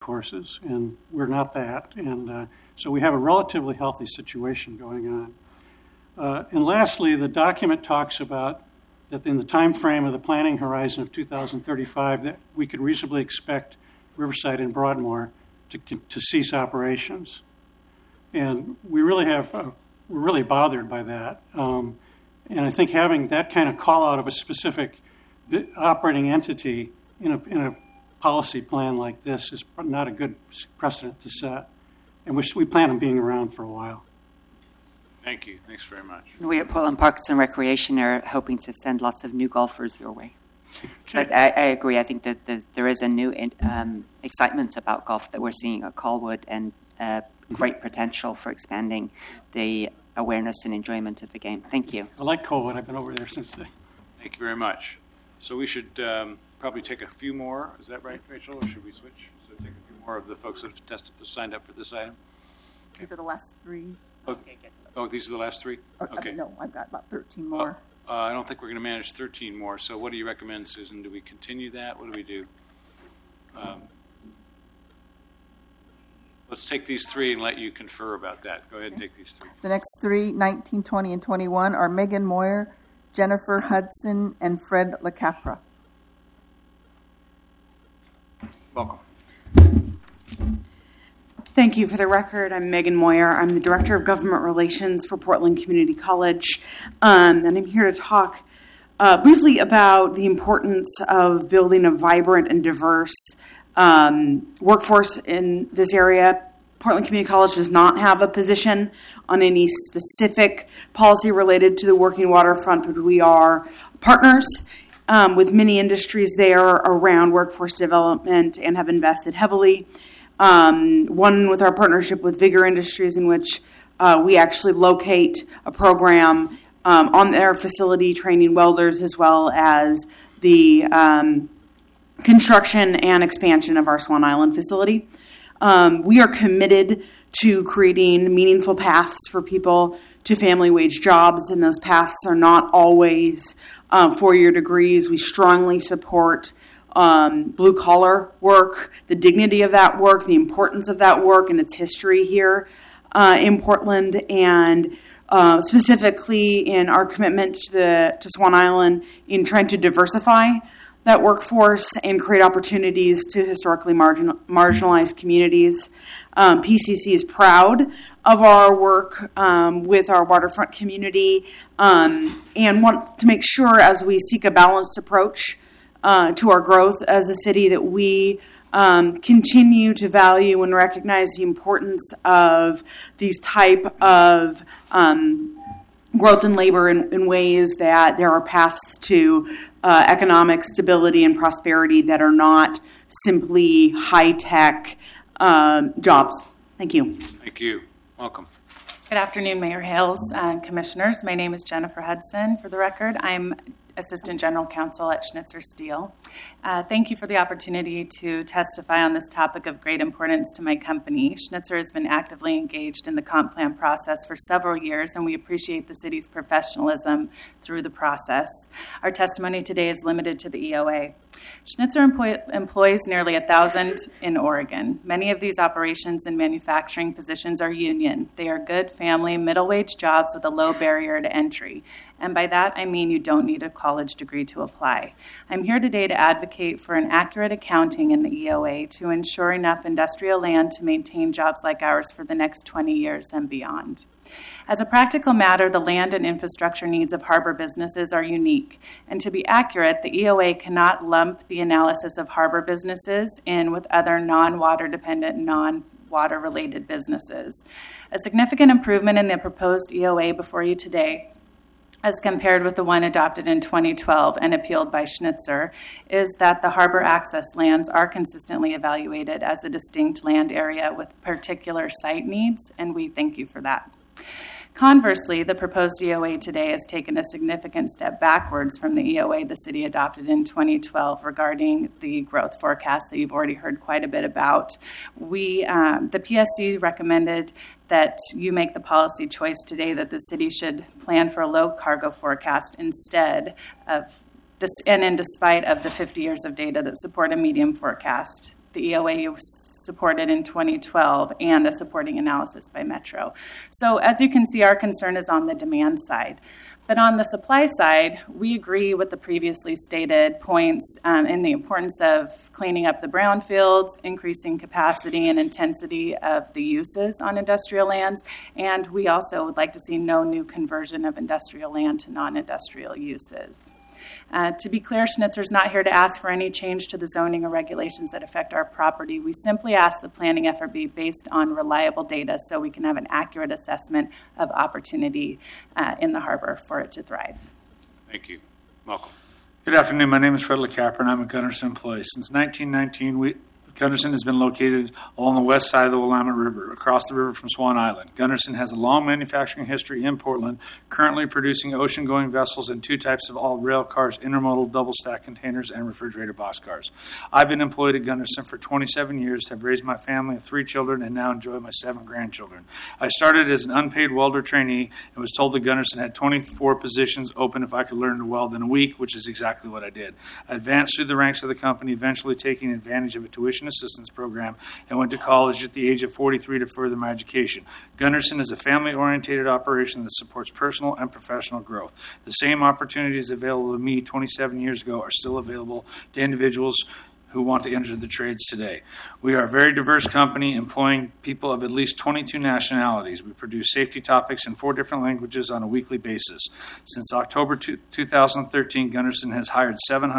courses, and we're not that. And so we have a relatively healthy situation going on. And lastly, the document talks about that in the time frame of the planning horizon of 2035, that we could reasonably expect Riverside and Broadmoor to cease operations. And we really we're really bothered by that. And I think having that kind of call out of a specific operating entity in a policy plan like this is not a good precedent to set. And we plan on being around for a while. Thank you. Thanks very much. We at Portland Parks and Recreation are hoping to send lots of new golfers your way. But I agree. I think that there is a new excitement about golf that we're seeing at Colwood, and great potential for expanding the awareness and enjoyment of the game. Thank you. I like Colwood. I've been over there since then. Thank you very much. So we should probably take a few more. Is that right, Rachel, or should we switch? So take a few more of the folks that have signed up for this item. Okay. These are the last three. Okay, good. Oh, these are the last three? Okay. No, I've got about 13 more. I don't think we're going to manage 13 more. So what do you recommend, Susan? Do we continue that? What do we do? Let's take these three and let you confer about that. Go ahead and take these three. The next three, 19, 20, and 21, are Megan Moyer, Jennifer Hudson, and Fred LaCapra. Welcome. Thank you. For the record, I'm Megan Moyer. I'm the Director of Government Relations for Portland Community College, and I'm here to talk briefly about the importance of building a vibrant and diverse workforce in this area. Portland Community College does not have a position on any specific policy related to the working waterfront, but we are partners with many industries there around workforce development and have invested heavily. One with our partnership with Vigor Industries, in which we actually locate a program on their facility training welders, as well as the construction and expansion of our Swan Island facility. We are committed to creating meaningful paths for people to family wage jobs, and those paths are not always 4-year degrees. We strongly support blue-collar work, the dignity of that work, the importance of that work, and its history here in Portland, and specifically in our commitment to Swan Island in trying to diversify that workforce and create opportunities to historically marginalized communities. PCC is proud of our work with our waterfront community and want to make sure, as we seek a balanced approach to our growth as a city, that we continue to value and recognize the importance of these type of growth in labor in ways that there are paths to economic stability and prosperity that are not simply high-tech jobs. Thank you. Thank you. Welcome. Good afternoon, Mayor Hales and Commissioners. My name is Jennifer Hudson. For the record, I'm Assistant General Counsel at Schnitzer Steel. Thank you for the opportunity to testify on this topic of great importance to my company. Schnitzer has been actively engaged in the comp plan process for several years, and we appreciate the city's professionalism through the process. Our testimony today is limited to the EOA. Schnitzer employs nearly 1,000 in Oregon. Many of these operations and manufacturing positions are union. They are good family, middle-wage jobs with a low barrier to entry. And by that, I mean you don't need a college degree to apply. I'm here today to advocate for an accurate accounting in the EOA to ensure enough industrial land to maintain jobs like ours for the next 20 years and beyond. As a practical matter, the land and infrastructure needs of harbor businesses are unique. And to be accurate, the EOA cannot lump the analysis of harbor businesses in with other non-water dependent, non-water related businesses. A significant improvement in the proposed EOA before you today, as compared with the one adopted in 2012 and appealed by Schnitzer, is that the harbor access lands are consistently evaluated as a distinct land area with particular site needs, and we thank you for that. Conversely, the proposed EOA today has taken a significant step backwards from the EOA the city adopted in 2012 regarding the growth forecast that you've already heard quite a bit about. The PSC recommended that you make the policy choice today that the city should plan for a low cargo forecast instead of, and in despite of the 50 years of data that support a medium forecast. The EOA supported in 2012 and a supporting analysis by Metro. So as you can see, our concern is on the demand side. But on the supply side, we agree with the previously stated points in the importance of cleaning up the brownfields, increasing capacity and intensity of the uses on industrial lands, and we also would like to see no new conversion of industrial land to non-industrial uses. To be clear, Schnitzer's not here to ask for any change to the zoning or regulations that affect our property. We simply ask the planning effort be based on reliable data so we can have an accurate assessment of opportunity in the harbor for it to thrive. Thank you. Malcolm. Good afternoon. My name is Fred LeCapper, and I'm a Gunderson employee. Since 1919, Gunderson has been located along the west side of the Willamette River, across the river from Swan Island. Gunderson has a long manufacturing history in Portland, currently producing ocean-going vessels and 2 types of all-rail cars, intermodal double-stack containers, and refrigerator boxcars. I've been employed at Gunderson for 27 years, have raised my family of 3 children, and now enjoy my 7 grandchildren. I started as an unpaid welder trainee and was told that Gunderson had 24 positions open if I could learn to weld in a week, which is exactly what I did. I advanced through the ranks of the company, eventually taking advantage of a tuition assistance program, and went to college at the age of 43 to further my education. Gunderson is a family-oriented operation that supports personal and professional growth. The same opportunities available to me 27 years ago are still available to individuals who want to enter the trades today. We are a very diverse company employing people of at least 22 nationalities. We produce safety topics in 4 different languages on a weekly basis. Since October 2013, Gunderson has hired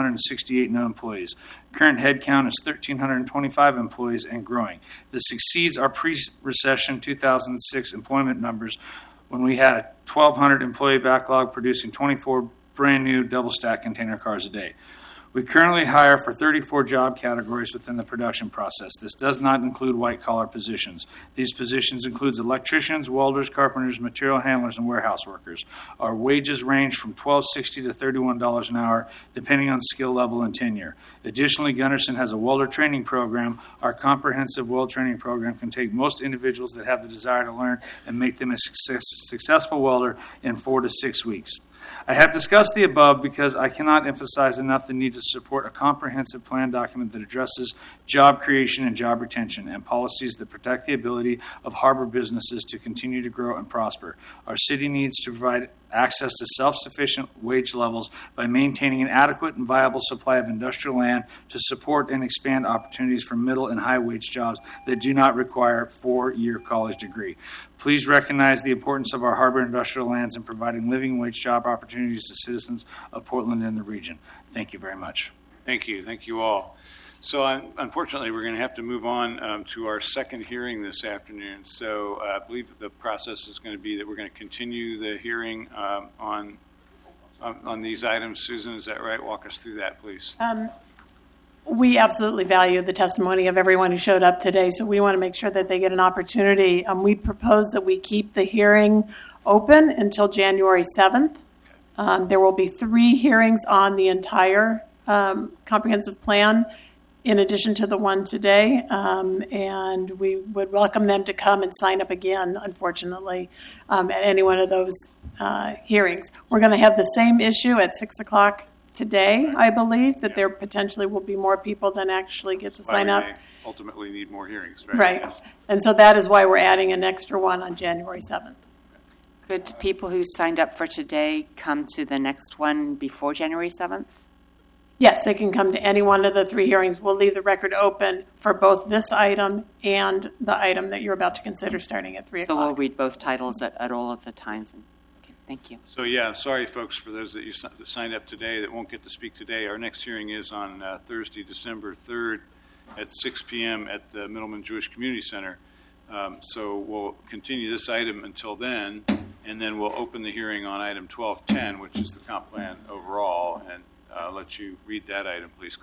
768 new employees. Current headcount is 1,325 employees and growing. This exceeds our pre-recession 2006 employment numbers when we had a 1,200 employee backlog producing 24 brand new double-stack container cars a day. We currently hire for 34 job categories within the production process. This does not include white-collar positions. These positions include electricians, welders, carpenters, material handlers, and warehouse workers. Our wages range from $12.60 to $31 an hour, depending on skill level and tenure. Additionally, Gunderson has a welder training program. Our comprehensive weld training program can take most individuals that have the desire to learn and make them a successful welder in 4 to 6 weeks. I have discussed the above because I cannot emphasize enough the need to support a comprehensive plan document that addresses job creation and job retention and policies that protect the ability of harbor businesses to continue to grow and prosper. Our city needs to provide access to self-sufficient wage levels by maintaining an adequate and viable supply of industrial land to support and expand opportunities for middle and high wage jobs that do not require a 4-year college degree. Please recognize the importance of our harbor industrial lands in providing living wage job opportunities to citizens of Portland and the region. Thank you very much. Thank you. Thank you all. So unfortunately, we're going to have to move on to our second hearing this afternoon. So I believe the process is going to be that we're going to continue the hearing on these items. Susan, is that right? Walk us through that, please. We absolutely value the testimony of everyone who showed up today, so we want to make sure that they get an opportunity. We propose that we keep the hearing open until January 7th. There will be 3 hearings on the entire comprehensive plan, in addition to the one today, and we would welcome them to come and sign up again, unfortunately, at any one of those hearings. We're going to have the same issue at 6 o'clock today, I believe, that there potentially will be more people than actually get to sign up. Ultimately need more hearings, right? Right. Yes. And so that is why we're adding an extra one on January 7th. Could people who signed up for today come to the next one before January 7th? Yes, they can come to any one of the 3 hearings. We'll leave the record open for both this item and the item that you're about to consider starting at 3 o'clock. So we'll read both titles at all of the times. Okay, thank you. So, yeah, sorry, folks, for those that you signed up today that won't get to speak today. Our next hearing is on Thursday, December 3rd at 6 p.m. at the Middleman Jewish Community Center. So we'll continue this item until then, and then we'll open the hearing on item 1210, which is the comp plan overall, and let you read that item, please.